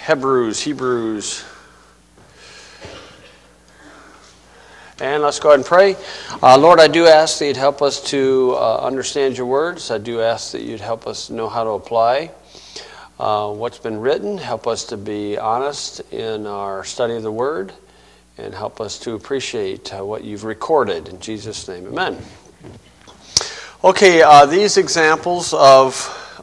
Hebrews. And let's go ahead and pray. Lord, I do ask that you'd help us to understand your words. I do ask that you'd help us know how to apply what's been written. Help us to be honest in our study of the word. And help us to appreciate what you've recorded. In Jesus' name, amen. Okay, these examples of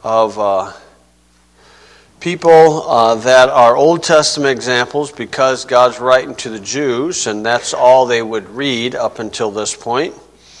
people that are Old Testament examples, because God's writing to the Jews, and that's all they would read up until this point,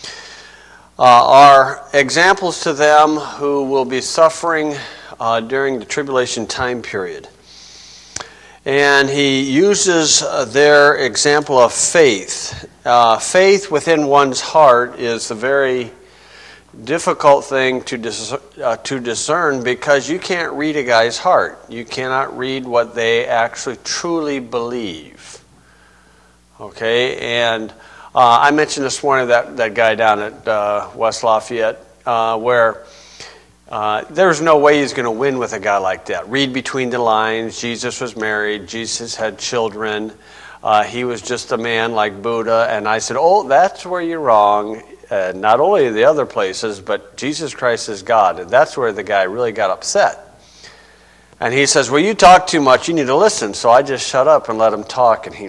are examples to them who will be suffering during the tribulation time period. And he uses their example of faith. Faith within one's heart is a very difficult thing to discern, because you can't read a guy's heart. You cannot read what they actually truly believe. Okay, and I mentioned this morning that guy down at West Lafayette where there's no way he's going to win with a guy like that. Read between the lines. Jesus was married. Jesus had children. He was just a man like Buddha. And I said, oh, that's where you're wrong. Not only the other places, but Jesus Christ is God. And that's where the guy really got upset. And he says, well, you talk too much. You need to listen. So I just shut up and let him talk. And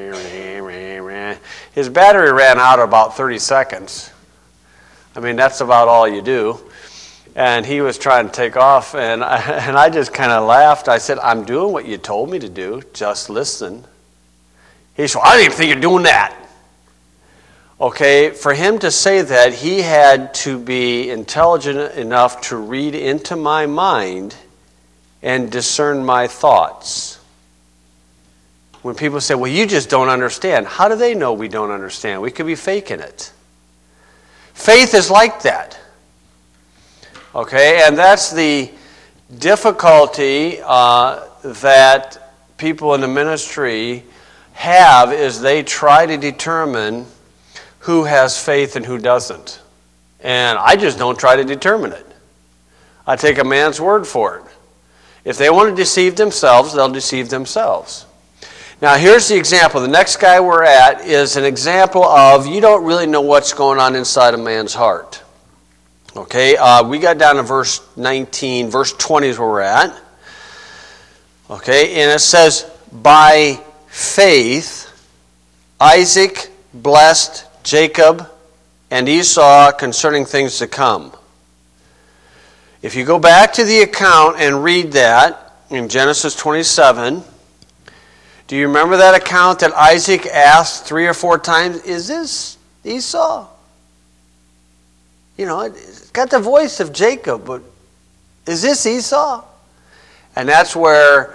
his battery ran out about 30 seconds. I mean, that's about all you do. And he was trying to take off, and I just kind of laughed. I said, I'm doing what you told me to do. Just listen. He said, I didn't even think you're doing that. Okay, for him to say that, he had to be intelligent enough to read into my mind and discern my thoughts. When people say, well, you just don't understand. How do they know we don't understand? We could be faking it. Faith is like that. Okay, and that's the difficulty that people in the ministry have, is they try to determine who has faith and who doesn't. And I just don't try to determine it. I take a man's word for it. If they want to deceive themselves, they'll deceive themselves. Now here's the example. The next guy we're at is an example of you don't really know what's going on inside a man's heart. Okay, we got down to verse 19. Verse 20 is where we're at. Okay, and it says, by faith, Isaac blessed Jacob and Esau concerning things to come. If you go back to the account and read that in Genesis 27, do you remember that account that Isaac asked 3 or 4 times, is this Esau? You know, it's got the voice of Jacob, but is this Esau? And that's where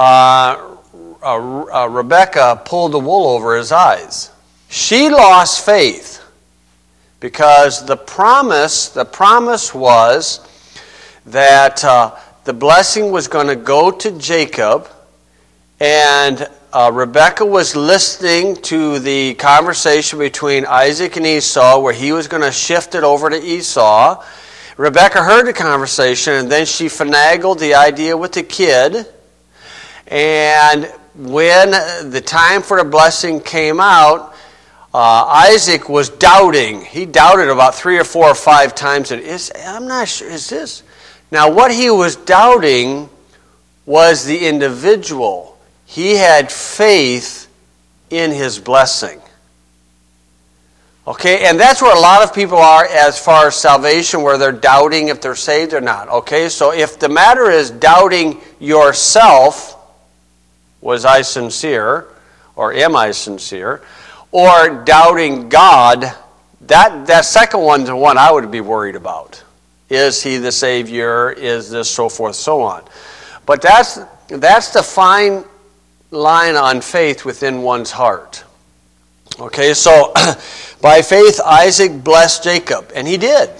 Rebekah pulled the wool over his eyes. She lost faith because the promise was that the blessing was going to go to Jacob, and Rebekah was listening to the conversation between Isaac and Esau, where he was going to shift it over to Esau. Rebekah heard the conversation, and then she finagled the idea with the kid. And when the time for the blessing came out, Isaac was doubting. He doubted about 3 or 4 or 5 times. I'm not sure, is this? Now, what he was doubting was the individual. He had faith in his blessing. Okay, and that's where a lot of people are as far as salvation, where they're doubting if they're saved or not. Okay, so if the matter is doubting yourself, was I sincere, or am I sincere, or doubting God, that second one's the one I would be worried about. Is he the Savior? Is this so forth, so on? But that's the fine line on faith within one's heart. Okay, so by faith Isaac blessed Jacob, and he did.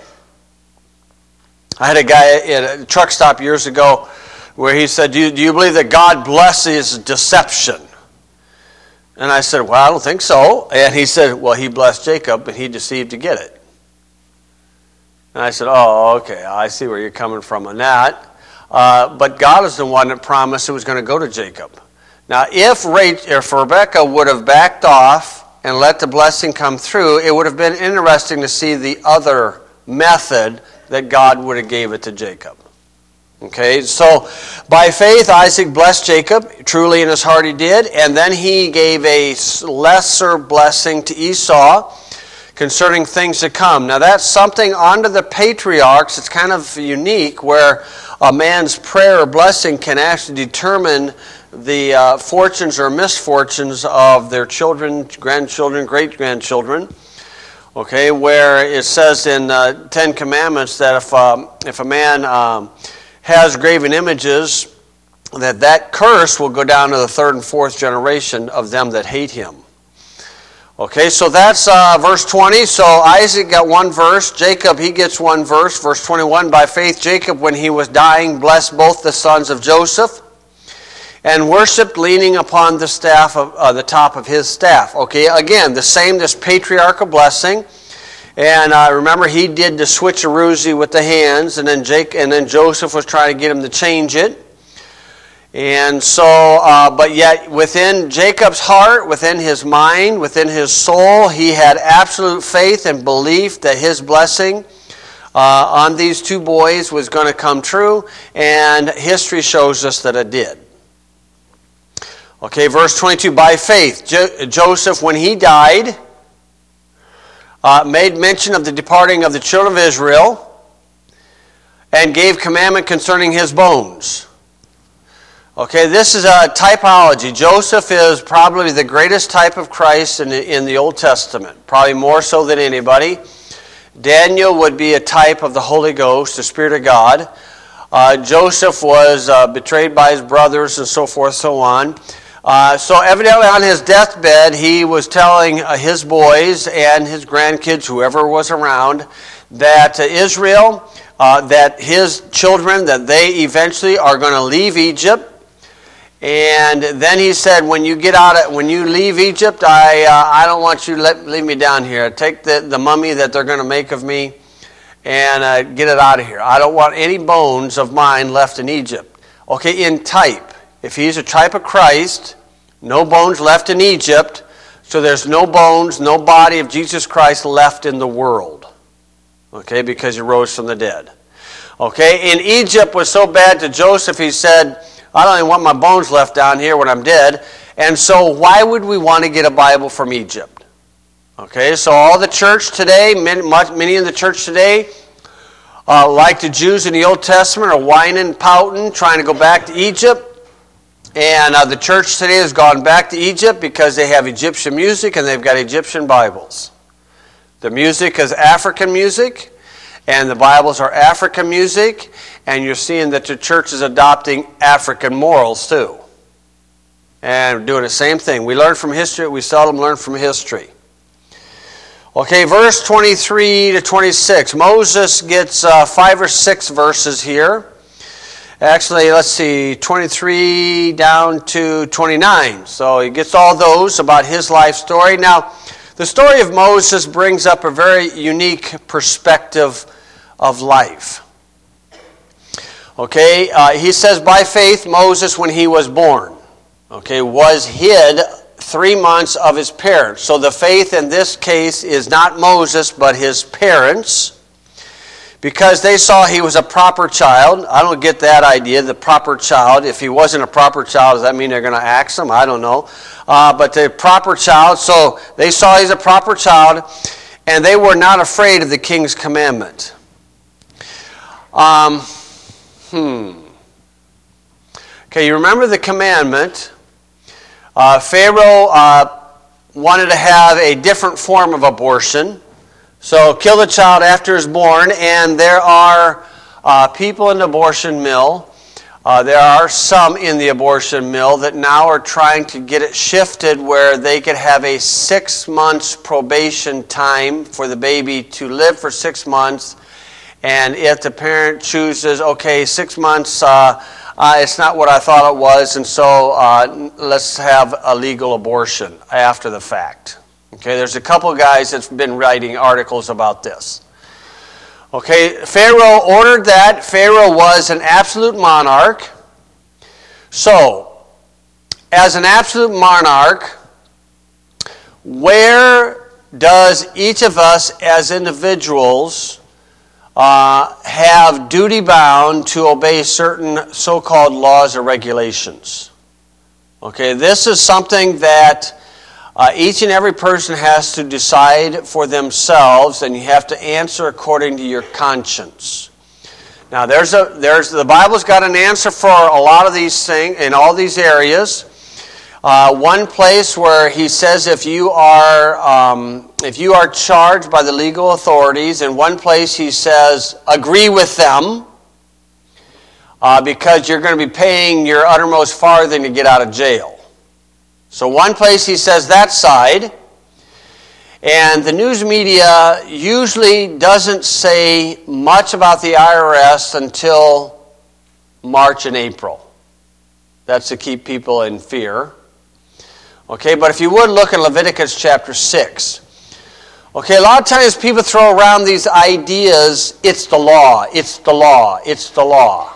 I had a guy at a truck stop years ago where he said, do you believe that God blesses deception? And I said, well, I don't think so. And he said, well, he blessed Jacob, and he deceived to get it. And I said, oh, okay, I see where you're coming from on that. but God is the one that promised it was going to go to Jacob. Now, if Rebekah would have backed off and let the blessing come through, it would have been interesting to see the other method that God would have gave it to Jacob. Okay, so by faith Isaac blessed Jacob, truly in his heart he did, and then he gave a lesser blessing to Esau concerning things to come. Now that's something under the patriarchs, it's kind of unique, where a man's prayer or blessing can actually determine the fortunes or misfortunes of their children, grandchildren, great-grandchildren. Okay, where it says in Ten Commandments that if a man has graven images, that curse will go down to the third and fourth generation of them that hate him. Okay, so that's verse 20. So Isaac got one verse. Jacob, he gets one verse. Verse 21, by faith Jacob, when he was dying, blessed both the sons of Joseph and worshipped leaning upon the staff of the top of his staff. Okay, again, the same, this patriarchal blessing. And remember, he did the switcheroozy with the hands, and then Joseph was trying to get him to change it. And so, but yet within Jacob's heart, within his mind, within his soul, he had absolute faith and belief that his blessing on these two boys was going to come true, and history shows us that it did. Okay, verse 22, by faith, Joseph, when he died, made mention of the departing of the children of Israel and gave commandment concerning his bones. Okay, this is a typology. Joseph is probably the greatest type of Christ in the Old Testament, probably more so than anybody. Daniel would be a type of the Holy Ghost, the Spirit of God. Joseph was betrayed by his brothers and so forth, so on. So evidently on his deathbed, he was telling his boys and his grandkids, whoever was around, that Israel, that his children, that they eventually are going to leave Egypt. And then he said, when you leave Egypt, I don't want you to leave me down here. Take the mummy that they're going to make of me and get it out of here. I don't want any bones of mine left in Egypt. Okay, in type. If he's a type of Christ, no bones left in Egypt, so there's no bones, no body of Jesus Christ left in the world. Okay, because he rose from the dead. Okay, and Egypt was so bad to Joseph, he said, I don't even want my bones left down here when I'm dead. And so why would we want to get a Bible from Egypt? Okay, so all the church today, many in the church today, like the Jews in the Old Testament, are whining, pouting, trying to go back to Egypt. And the church today has gone back to Egypt because they have Egyptian music and they've got Egyptian Bibles. The music is African music, and the Bibles are African music, and you're seeing that the church is adopting African morals too. And doing the same thing. We learn from history, we seldom learn from history. Okay, verse 23 to 26. Moses gets 5 or 6 verses here. Actually, let's see, 23 down to 29. So he gets all those about his life story. Now, the story of Moses brings up a very unique perspective of life. Okay, he says, by faith, Moses, when he was born, okay, was hid 3 months of his parents. So the faith in this case is not Moses, but his parents, because they saw he was a proper child. I don't get that idea, the proper child. If he wasn't a proper child, does that mean they're going to axe him? I don't know. But the proper child, so they saw he's a proper child, and they were not afraid of the king's commandment. Okay, you remember the commandment. Pharaoh wanted to have a different form of abortion. So kill the child after it's born, and there are people in the abortion mill. There are some in the abortion mill that now are trying to get it shifted where they could have a 6 months probation time for the baby to live for 6 months. And if the parent chooses, okay, 6 months, it's not what I thought it was, and so let's have a legal abortion after the fact. Okay, there's a couple guys that's been writing articles about this. Okay, Pharaoh ordered that. Pharaoh was an absolute monarch. So, as an absolute monarch, where does each of us as individuals have duty bound to obey certain so-called laws or regulations? Okay, this is something that each and every person has to decide for themselves, and you have to answer according to your conscience. Now, the Bible's got an answer for a lot of these things in all these areas. One place where he says if you are charged by the legal authorities, in one place he says agree with them because you're going to be paying your uttermost farthing to get out of jail. So one place he says that side, and the news media usually doesn't say much about the IRS until March and April. That's to keep people in fear. Okay, but if you would look at Leviticus chapter 6. Okay, a lot of times people throw around these ideas, it's the law, it's the law, it's the law.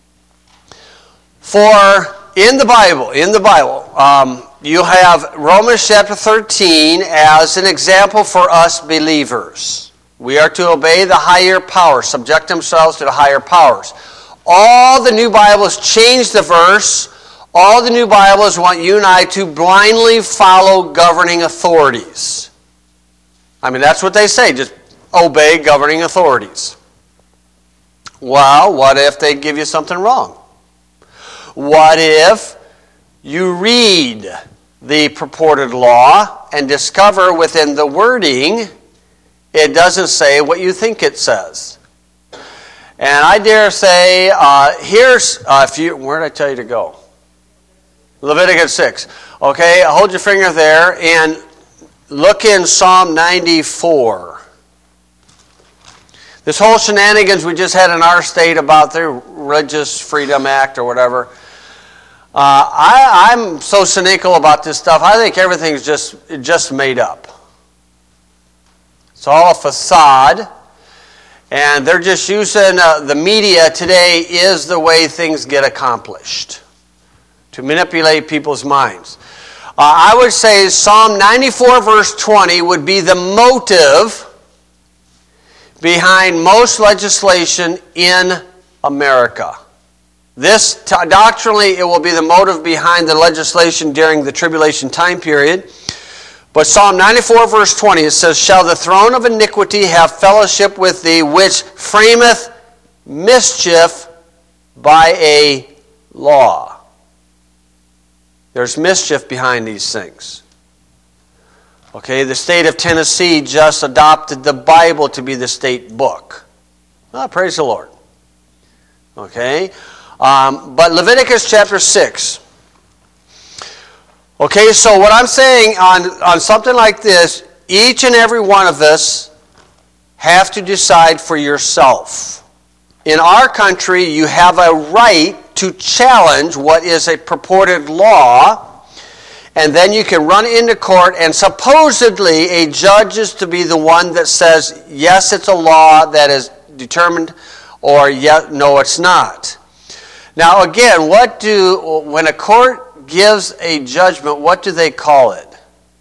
For in the Bible, you have Romans chapter 13 as an example for us believers. We are to obey the higher powers, subject themselves to the higher powers. All the new Bibles change the verse. All the new Bibles want you and I to blindly follow governing authorities. I mean, that's what they say, just obey governing authorities. Well, what if they give you something wrong? What if you read the purported law and discover within the wording it doesn't say what you think it says? And I dare say, where did I tell you to go? Leviticus 6. Okay, hold your finger there and look in Psalm 94. This whole shenanigans we just had in our state about the Religious Freedom Act or whatever. I'm so cynical about this stuff. I think everything's just made up. It's all a facade. And they're just using the media today is the way things get accomplished to manipulate people's minds. I would say Psalm 94 verse 20 would be the motive behind most legislation in America. This, doctrinally, it will be the motive behind the legislation during the tribulation time period. But Psalm 94 verse 20, it says, "Shall the throne of iniquity have fellowship with thee, which frameth mischief by a law?" There's mischief behind these things. Okay, the state of Tennessee just adopted the Bible to be the state book. Oh, praise the Lord. Okay, but Leviticus chapter 6. Okay, so what I'm saying on something like this, each and every one of us have to decide for yourself. In our country, you have a right to challenge what is a purported law, and then you can run into court, and supposedly a judge is to be the one that says, yes, it's a law that is determined, or no, it's not. Now again, when a court gives a judgment, what do they call it?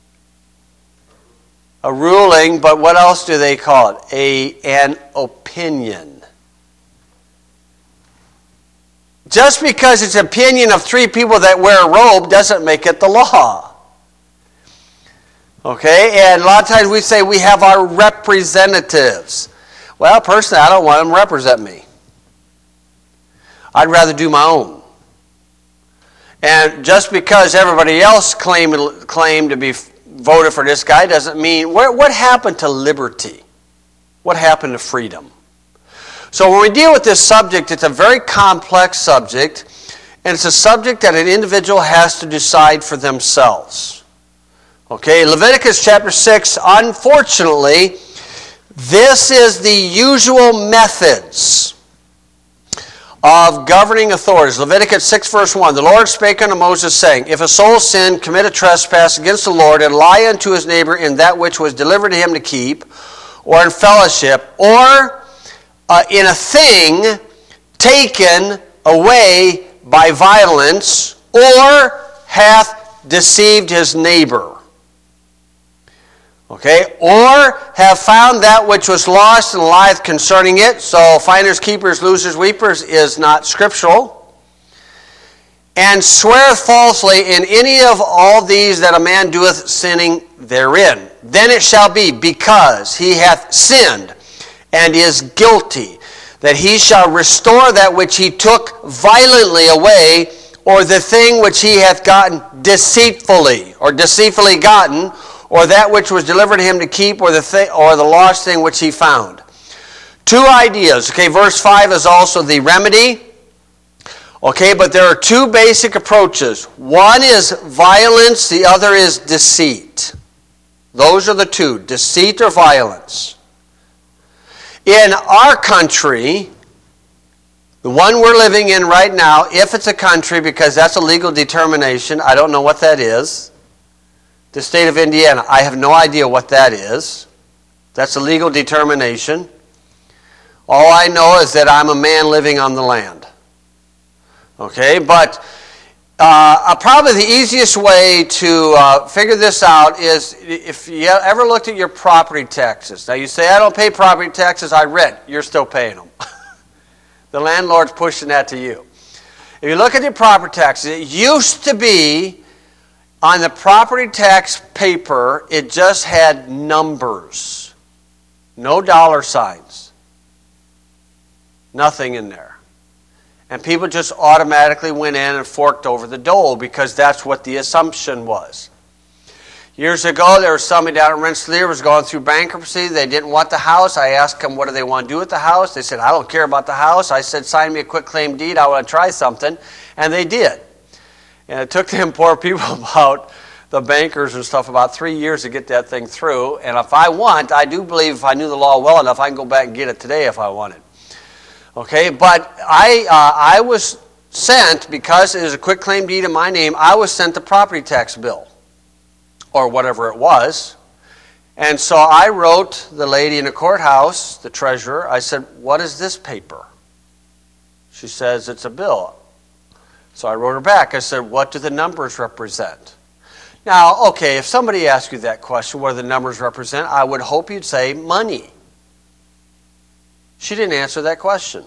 A ruling, but what else do they call it? An opinion. Just because it's an opinion of three people that wear a robe doesn't make it the law. Okay, and a lot of times we say we have our representatives. Well, personally, I don't want them to represent me. I'd rather do my own. And just because everybody else claimed to be voted for this guy doesn't mean... What happened to liberty? What happened to freedom? So when we deal with this subject, it's a very complex subject, and it's a subject that an individual has to decide for themselves. Okay, Leviticus chapter 6, unfortunately, this is the usual methods of governing authorities. Leviticus 6 verse 1, "The Lord spake unto Moses, saying, If a soul sin, commit a trespass against the Lord, and lie unto his neighbor in that which was delivered to him to keep, or in fellowship, or in a thing taken away by violence, or hath deceived his neighbor. Okay, or have found that which was lost and lieth concerning it. So finders, keepers, losers, weepers is not scriptural. And sweareth falsely in any of all these that a man doeth, sinning therein. Then it shall be, because he hath sinned and is guilty, that he shall restore that which he took violently away, or the thing which he hath gotten deceitfully, or deceitfully gotten, or that which was delivered to him to keep, or the lost thing which he found. Two ideas. Okay, verse 5 is also the remedy. Okay, but there are two basic approaches. One is violence, the other is deceit. Those are the two, deceit or violence. In our country, the one we're living in right now, if it's a country, because that's a legal determination, I don't know what that is. The state of Indiana, I have no idea what that is. That's a legal determination. All I know is that I'm a man living on the land. Okay, but probably the easiest way to figure this out is if you ever looked at your property taxes. Now you say, I don't pay property taxes, I rent. You're still paying them. The landlord's pushing that to you. If you look at your property taxes, it used to be on the property tax paper, it just had numbers. No dollar signs. Nothing in there. And people just automatically went in and forked over the dole because that's what the assumption was. Years ago, there was somebody down in Rensselaer was going through bankruptcy. They didn't want the house. I asked them, what do they want to do with the house? They said, I don't care about the house. I said, sign me a quitclaim deed. I want to try something. And they did. And it took them poor people about the bankers and stuff about 3 years to get that thing through. And if I want, I do believe if I knew the law well enough, I can go back and get it today if I wanted. Okay, but I was sent, because it is a quitclaim deed in my name, I was sent the property tax bill, or whatever it was. And so I wrote the lady in the courthouse, the treasurer, I said, what is this paper? She says, it's a bill. So I wrote her back. I said, what do the numbers represent? Now, okay, if somebody asked you that question, what do the numbers represent, I would hope you'd say money. She didn't answer that question.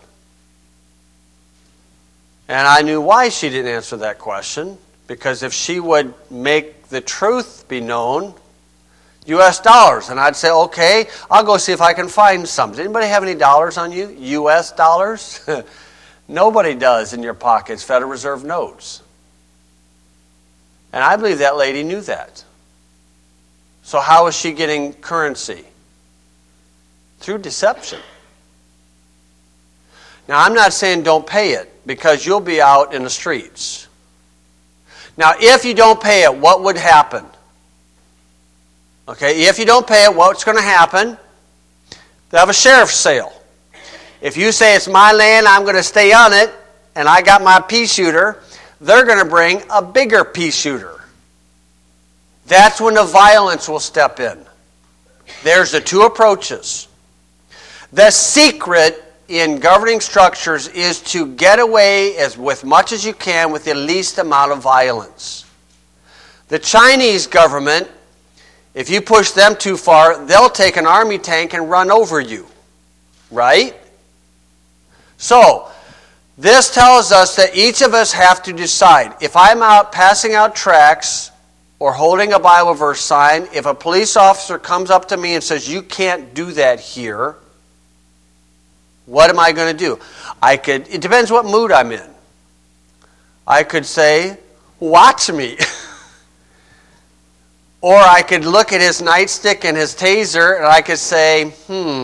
And I knew why she didn't answer that question, because if she would make the truth be known, U.S. dollars, and I'd say, okay, I'll go see if I can find some. Does anybody have any dollars on you? U.S. dollars? Nobody does in your pockets, Federal Reserve notes. And I believe that lady knew that. So how is she getting currency? Through deception. Now, I'm not saying don't pay it, because you'll be out in the streets. Now, if you don't pay it, what would happen? Okay, if you don't pay it, what's going to happen? They'll have a sheriff's sale. If you say it's my land, I'm going to stay on it, and I got my pea shooter, they're going to bring a bigger pea shooter. That's when the violence will step in. There's the two approaches. The secret in governing structures is to get away with much as you can with the least amount of violence. The Chinese government, if you push them too far, they'll take an army tank and run over you. Right? So, this tells us that each of us have to decide. If I'm out passing out tracts or holding a Bible verse sign, if a police officer comes up to me and says, you can't do that here, what am I going to do? It depends what mood I'm in. I could say, watch me. Or I could look at his nightstick and his taser and I could say,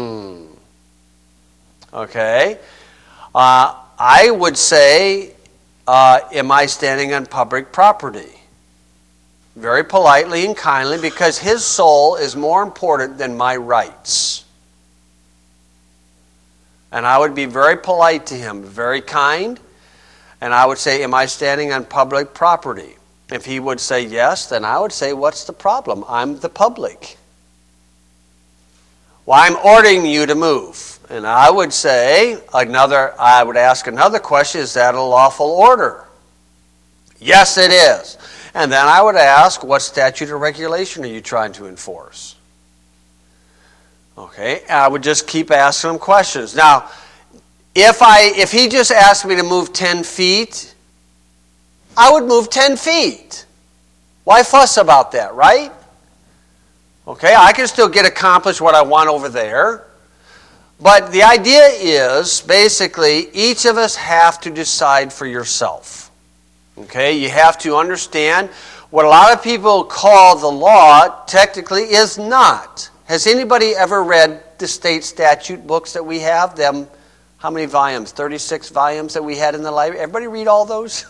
okay. I would say, am I standing on public property? Very politely and kindly, because his soul is more important than my rights. And I would be very polite to him, very kind, and I would say, am I standing on public property? If he would say yes, then I would say, what's the problem? I'm the public. Well, I'm ordering you to move. And I would say, I would ask another question, is that a lawful order? Yes, it is. And then I would ask, what statute or regulation are you trying to enforce? Okay, and I would just keep asking him questions. Now, if he just asked me to move 10 feet, I would move 10 feet. Why fuss about that, right? Okay, I can still get accomplished what I want over there. But the idea is, basically, each of us have to decide for yourself. Okay, you have to understand what a lot of people call the law technically is not. Has anybody ever read the state statute books that we have? Them, how many volumes? 36 volumes that we had in the library. Everybody read all those?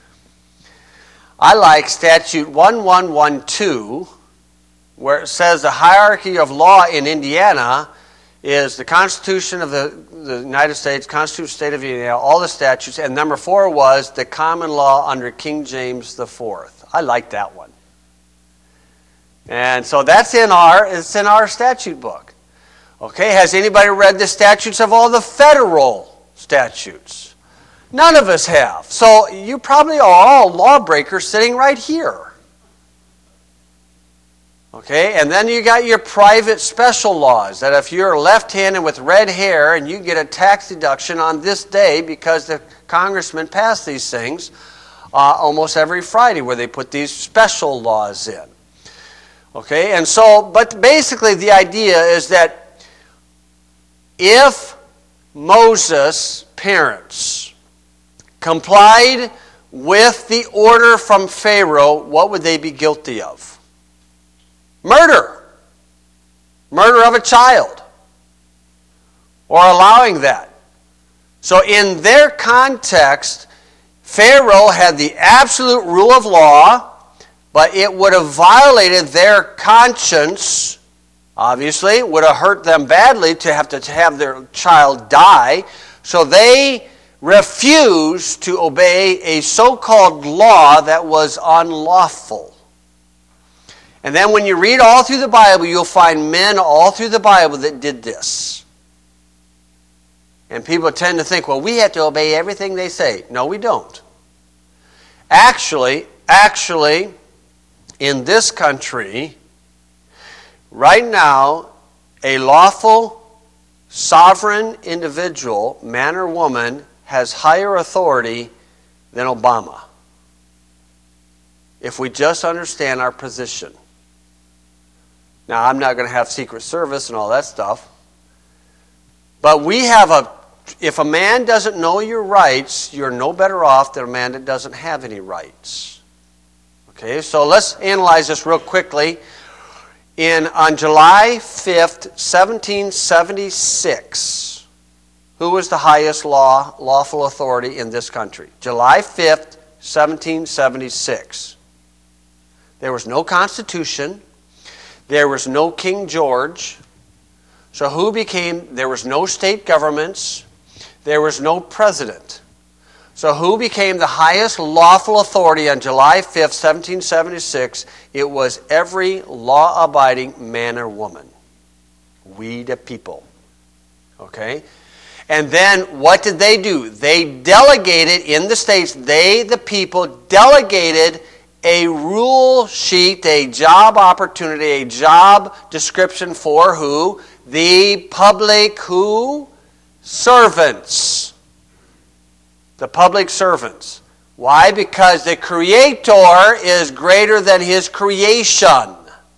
I like statute 1112, where it says the hierarchy of law in Indiana is the Constitution of the United States, Constitution of the State of Indiana, all the statutes, and number 4 was the common law under King James IV. I like that one. And so it's in our statute book. Okay, has anybody read the statutes of all the federal statutes? None of us have. So you probably are all lawbreakers sitting right here. Okay, and then you got your private special laws that if you're left-handed with red hair and you get a tax deduction on this day because the congressman passed these things almost every Friday where they put these special laws in. Okay, and so, but basically the idea is that if Moses' parents complied with the order from Pharaoh, what would they be guilty of? Murder. Murder of a child. Or allowing that. So in their context, Pharaoh had the absolute rule of law, but it would have violated their conscience. Obviously, it would have hurt them badly to have their child die. So they refused to obey a so-called law that was unlawful. And then when you read all through the Bible, you'll find men all through the Bible that did this. And people tend to think, well, we have to obey everything they say. No, we don't. Actually, in this country, right now, a lawful, sovereign individual, man or woman, has higher authority than Obama. If we just understand our position. Now, I'm not going to have Secret Service and all that stuff. But if a man doesn't know your rights, you're no better off than a man that doesn't have any rights. Okay, so let's analyze this real quickly. On July 5th, 1776, who was the highest lawful authority in this country? July 5th, 1776. There was no Constitution. There was no King George. So there was no state governments. There was no president. So who became the highest lawful authority on July 5th, 1776? It was every law-abiding man or woman. We the people. Okay? And then what did they do? They delegated in the states, the people, delegated a rule sheet, a job opportunity, a job description for who? The public who? Servants. The public servants. Why? Because the Creator is greater than His creation.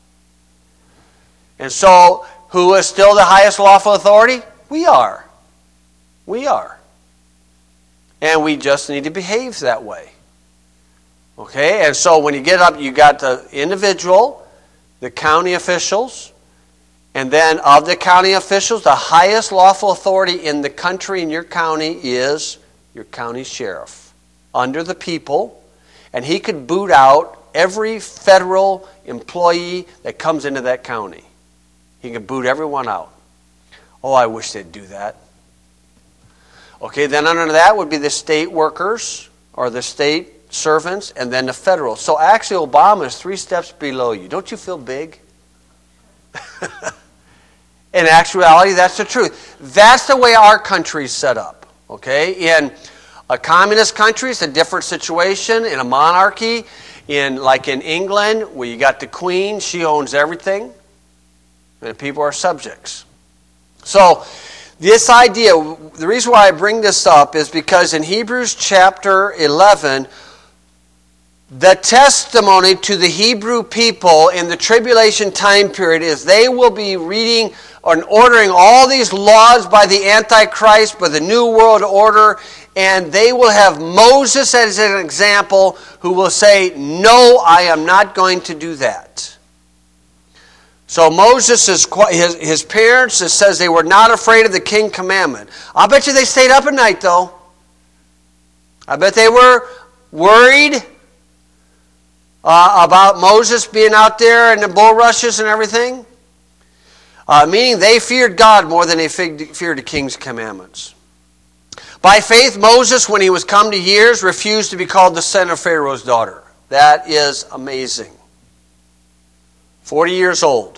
And so, who is still the highest lawful authority? We are. We are. And we just need to behave that way. Okay, and so when you get up, you got the individual, the county officials, and then of the county officials, the highest lawful authority in the country in your county is your county sheriff, under the people, and he could boot out every federal employee that comes into that county. He can boot everyone out. Oh, I wish they'd do that. Okay, then under that would be the state workers, or the state servants, and then the federal. So actually Obama is 3 steps below you. Don't you feel big? In actuality, that's the truth. That's the way our country's set up. Okay? In a communist country, it's a different situation. In a monarchy, like in England, where you got the Queen, she owns everything, and people are subjects. So, this idea, the reason why I bring this up is because in Hebrews chapter 11, the testimony to the Hebrew people in the tribulation time period is they will be reading and ordering all these laws by the Antichrist, by the New World Order, and they will have Moses as an example who will say, no, I am not going to do that. So Moses, his parents, it says they were not afraid of the King Commandment. I bet you they stayed up at night, though. I bet they were worried about Moses being out there in the bulrushes and everything. Meaning they feared God more than they feared the King's commandments. By faith, Moses, when he was come to years, refused to be called the son of Pharaoh's daughter. That is amazing. 40 years old.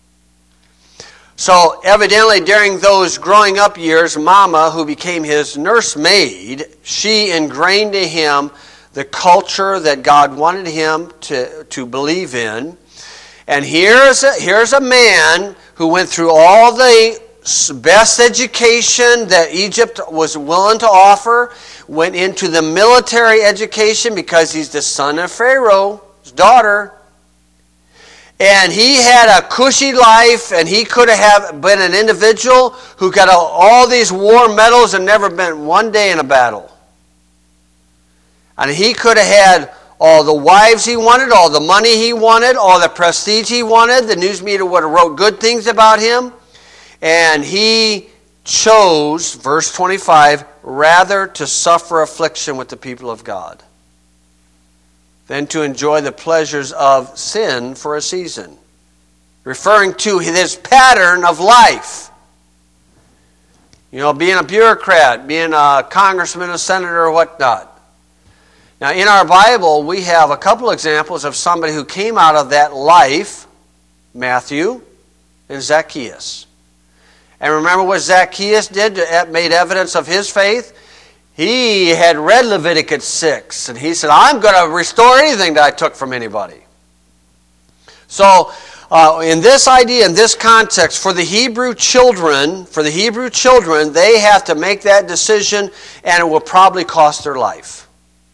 So evidently during those growing up years, Mama, who became his nursemaid, she ingrained in him the culture that God wanted him to believe in. And here's a man who went through all the best education that Egypt was willing to offer, went into the military education because he's the son of Pharaoh's daughter. And he had a cushy life, and he could have been an individual who got all these war medals and never been one day in a battle. And he could have had all the wives he wanted, all the money he wanted, all the prestige he wanted. The news media would have wrote good things about him. And he chose, verse 25, rather to suffer affliction with the people of God than to enjoy the pleasures of sin for a season. Referring to his pattern of life. You know, being a bureaucrat, being a congressman, a senator, or whatnot. Now, in our Bible, we have a couple examples of somebody who came out of that life, Matthew and Zacchaeus. And remember what Zacchaeus did to made evidence of his faith? He had read Leviticus 6, and he said, I'm going to restore anything that I took from anybody. So, in this idea, in this context, for the Hebrew children, they have to make that decision, and it will probably cost their life.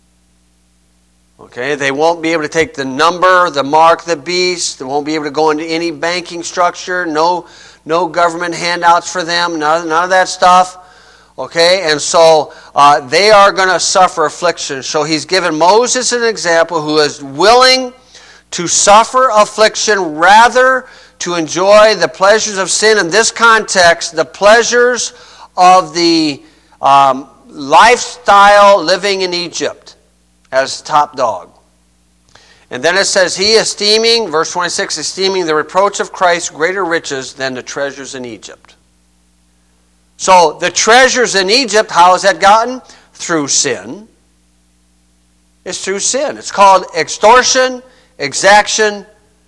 Okay, they won't be able to take the number, the mark, the beast. They won't be able to go into any banking structure. No government handouts for them. None of that stuff. Okay, and so they are going to suffer affliction. So he's given Moses an example who is willing to suffer affliction rather to enjoy the pleasures of sin. In this context, the pleasures of the lifestyle living in Egypt as top dog. And then it says, he esteeming, verse 26, esteeming the reproach of Christ greater riches than the treasures in Egypt. So the treasures in Egypt, how is that gotten? Through sin. It's through sin. It's called extortion, exaction,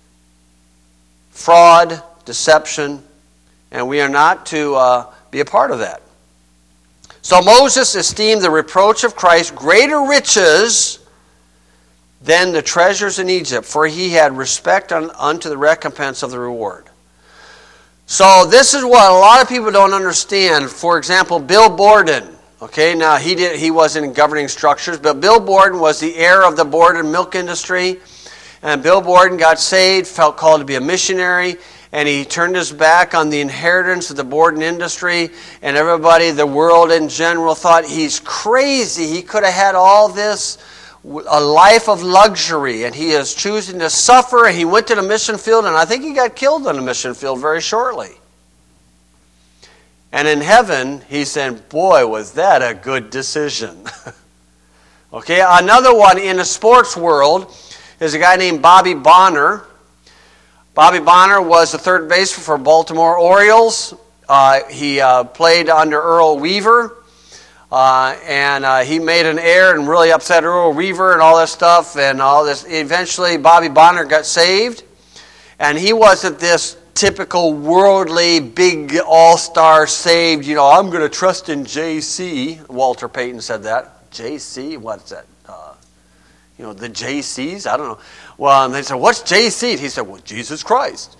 fraud, deception, and we are not to be a part of that. So Moses esteemed the reproach of Christ greater riches than the treasures in Egypt, for he had respect unto the recompense of the reward. So this is what a lot of people don't understand. For example, Bill Borden. Okay, now he wasn't in governing structures, but Bill Borden was the heir of the Borden milk industry. And Bill Borden got saved, felt called to be a missionary, and he turned his back on the inheritance of the Borden industry, and everybody, the world in general, thought he's crazy. He could have had all this, a life of luxury, and he is choosing to suffer, and he went to the mission field, and I think he got killed on the mission field very shortly. And in heaven, he said, boy, was that a good decision. Okay, another one in the sports world is a guy named Bobby Bonner. Bobby Bonner was the third baseman for Baltimore Orioles. He played under Earl Weaver. And he made an error and really upset Earl Weaver and all this stuff and all this. Eventually, Bobby Bonner got saved. And he wasn't this typical worldly, big, all-star saved, I'm going to trust in JC. Walter Payton said that. JC? What's that? The JCs? I don't know. Well, and they said, what's JC? He said, well, Jesus Christ.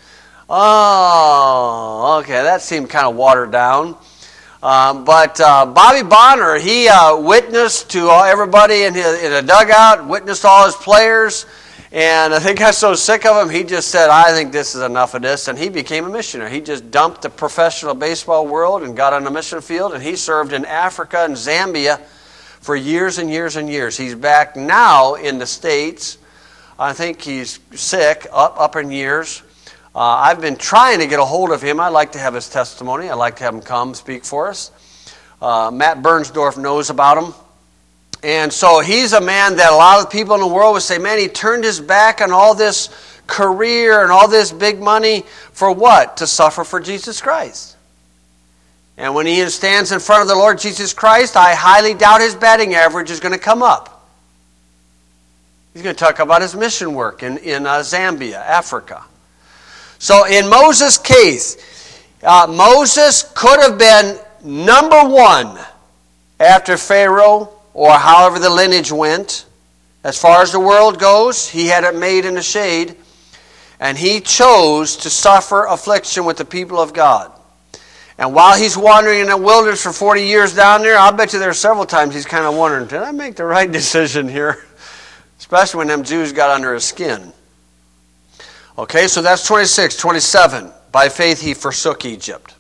Oh, okay, that seemed kind of watered down. But Bobby Bonner, he witnessed to everybody in a dugout, witnessed all his players, and I think I got so sick of him, he just said, I think this is enough of this, and he became a missionary. He just dumped the professional baseball world and got on the mission field, and he served in Africa and Zambia for years and years and years. He's back now in the States. I think he's sick, up in years. I've been trying to get a hold of him. I'd like to have his testimony. I'd like to have him come speak for us. Matt Bernsdorf knows about him. And so he's a man that a lot of people in the world would say, man, he turned his back on all this career and all this big money for what? To suffer for Jesus Christ. And when he stands in front of the Lord Jesus Christ, I highly doubt his batting average is going to come up. He's going to talk about his mission work in Zambia, Africa. So in Moses' case, Moses could have been number one after Pharaoh, or however the lineage went. As far as the world goes, he had it made in the shade, and he chose to suffer affliction with the people of God. And while he's wandering in the wilderness for 40 years down there, I'll bet you there are several times he's kind of wondering, did I make the right decision here? Especially when them Jews got under his skin. Okay, so that's 26. 27. By faith he forsook Egypt,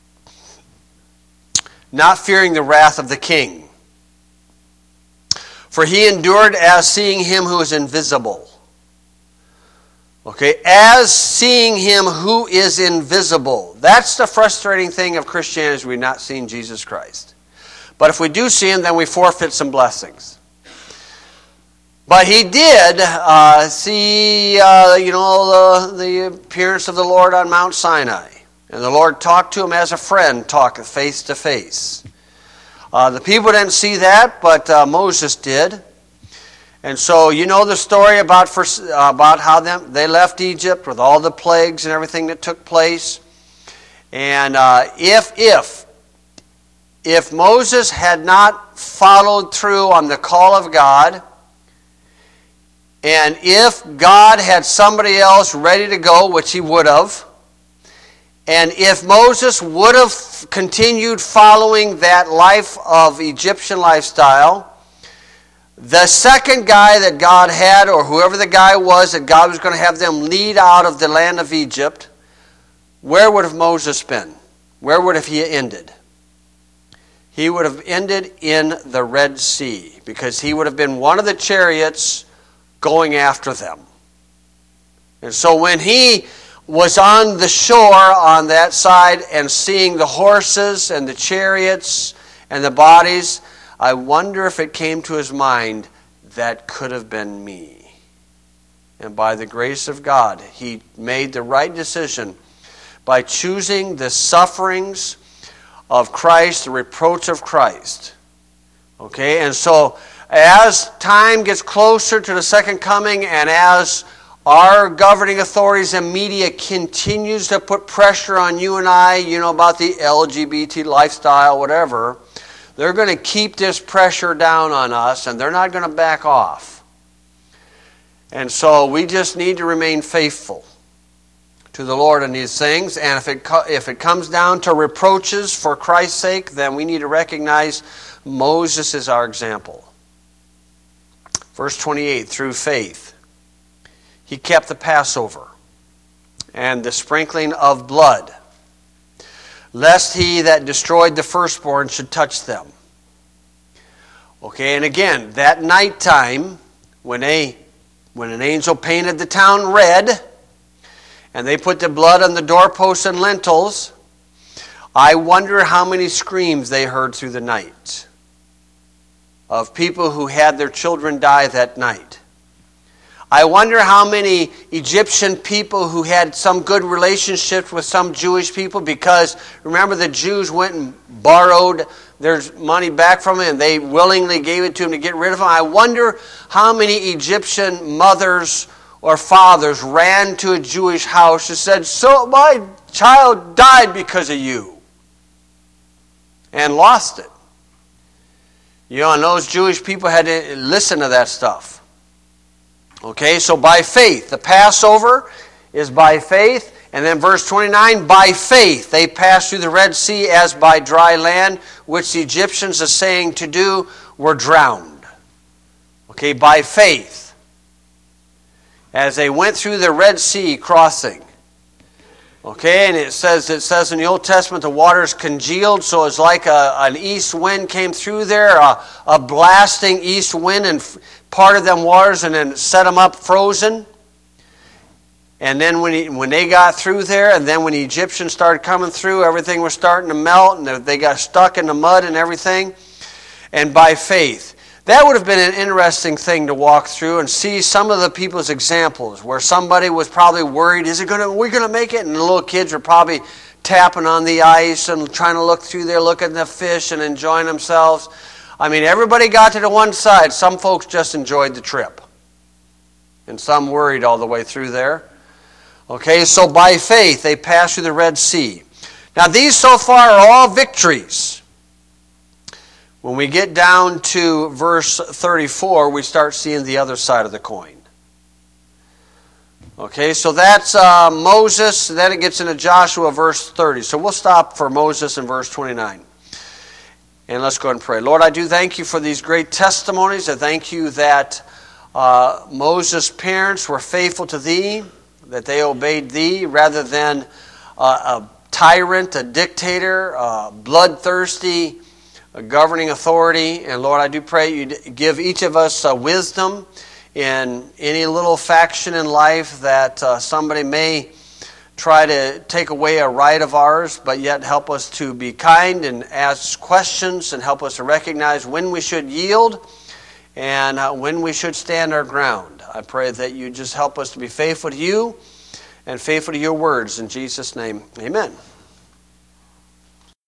not fearing the wrath of the king. For he endured as seeing him who is invisible. Okay, as seeing him who is invisible. That's the frustrating thing of Christianity, is we've not seen Jesus Christ. But if we do see him, then we forfeit some blessings. But he did see, the appearance of the Lord on Mount Sinai. And the Lord talked to him as a friend, talked face to face. The people didn't see that, but Moses did. And so you know the story about how they left Egypt with all the plagues and everything that took place. And if Moses had not followed through on the call of God, and if God had somebody else ready to go, which he would have, and if Moses would have continued following that life of Egyptian lifestyle, the second guy that God had, or whoever the guy was that God was going to have them lead out of the land of Egypt, where would have Moses been? Where would have he ended? He would have ended in the Red Sea, because he would have been one of the chariots going after them. And so when he was on the shore on that side and seeing the horses and the chariots and the bodies, I wonder if it came to his mind, that could have been me. And by the grace of God, he made the right decision by choosing the sufferings of Christ, the reproach of Christ. Okay, and so as time gets closer to the second coming, and as our governing authorities and media continues to put pressure on you and I, about the LGBT lifestyle, whatever, they're going to keep this pressure down on us, and they're not going to back off. And so we just need to remain faithful to the Lord in these things. And if it comes down to reproaches for Christ's sake, then we need to recognize Moses is our example. Verse 28, through faith, he kept the Passover and the sprinkling of blood, lest he that destroyed the firstborn should touch them. Okay, and again, that nighttime, when an angel painted the town red, and they put the blood on the doorposts and lintels, I wonder how many screams they heard through the night of people who had their children die that night. I wonder how many Egyptian people who had some good relationships with some Jewish people, because remember the Jews went and borrowed their money back from them and they willingly gave it to them to get rid of them. I wonder how many Egyptian mothers or fathers ran to a Jewish house and said, "So my child died because of you," and lost it. You know, and those Jewish people had to listen to that stuff. Okay, so by faith. The Passover is by faith. And then verse 29, by faith they passed through the Red Sea as by dry land, which the Egyptians, essaying to do, were drowned. Okay, by faith. As they went through the Red Sea crossing. Okay, and it says in the Old Testament the waters congealed, so it's like an east wind came through there, a blasting east wind, and parted them waters and then set them up frozen. And then when they got through there, and then when the Egyptians started coming through, everything was starting to melt, and they got stuck in the mud and everything. And by faith. That would have been an interesting thing to walk through and see some of the people's examples where somebody was probably worried, we're going to make it? And the little kids were probably tapping on the ice and trying to look through there, looking at the fish and enjoying themselves. I mean, everybody got to the one side. Some folks just enjoyed the trip. And some worried all the way through there. Okay, so by faith they passed through the Red Sea. Now these so far are all victories. When we get down to verse 34, we start seeing the other side of the coin. Okay, so that's Moses. Then it gets into Joshua, verse 30. So we'll stop for Moses in verse 29. And let's go ahead and pray. Lord, I do thank you for these great testimonies. I thank you that Moses' parents were faithful to thee, that they obeyed thee rather than a tyrant, a dictator, a bloodthirsty governing authority. And Lord, I do pray you give each of us wisdom in any little faction in life that somebody may try to take away a right of ours, but yet help us to be kind and ask questions and help us to recognize when we should yield and when we should stand our ground. I pray that you just help us to be faithful to you and faithful to your words. In Jesus' name, amen.